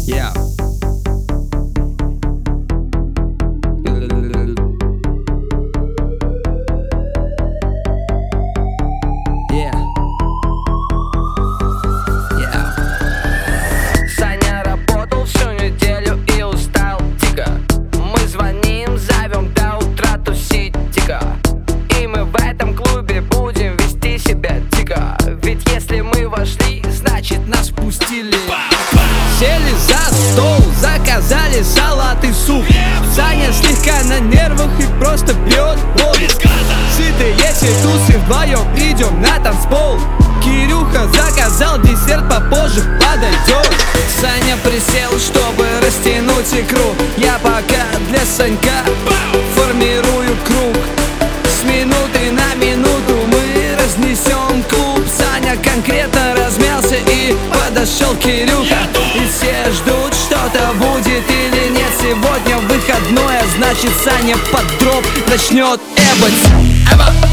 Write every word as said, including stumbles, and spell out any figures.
Yeah. Yeah. Yeah. Саня работал всю неделю и устал дико. Мы звоним, зовем до утра тусить дико. И мы в этом клубе будем вести себя дико. Ведь если мы вошли, значит нас пустили. Сели за стол, заказали салат и суп. Саня слегка на нервах и просто пьет воду. Сытые тусы вдвоем идем на танцпол. Кирюха заказал десерт, попозже подойдет. Саня присел, чтобы растянуть икру. Я пока для Санька формирую круг. С минуты на минуту мы разнесем клуб. Саня конкретно размялся и подошел Кирюха. И все ждут, что-то будет или нет. Сегодня выходной, а значит Саня под дроп начнет эбать. Эба!